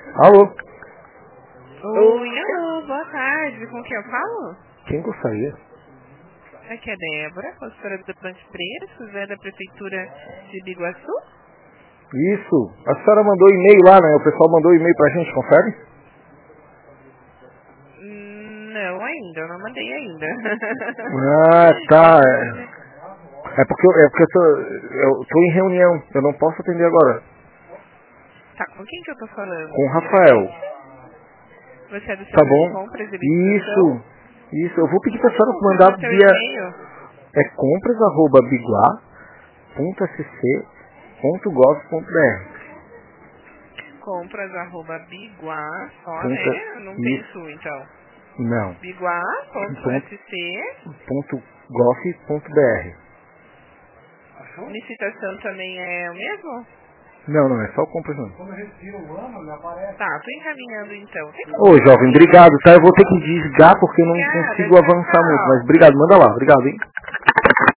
Alô? Oi, alô, boa tarde. Com quem eu falo? Quem gostaria? Aqui é a Débora, consultora do Plante Preços, da Prefeitura de Biguaçu. Isso. A senhora mandou e-mail lá, né? O pessoal mandou e-mail pra gente, confere? Não ainda, eu não mandei ainda. Ah, tá. É porque eu tô em reunião. Eu não posso atender agora. Tá, com quem que eu tô falando? Com o Rafael. Você é do Tá setor de bom? compras e licitação? Isso. Eu vou pedir pra senhora Como que é mandar o seu via... e-mail? É compras@biguá.sc.gov.br. Compras@biguá, só, né? Não tem Isso. sul, então. Não. Biguá.sc. .gov.br. Licitação também é o mesmo? Não, é só compras não. Tá, tô encaminhando então. Tem como Ô, você jovem, fazer obrigado, isso? tá? Eu vou ter que desligar porque eu não Obrigada, consigo tchau, avançar muito. Mas tchau. obrigado, manda lá. Obrigado, hein?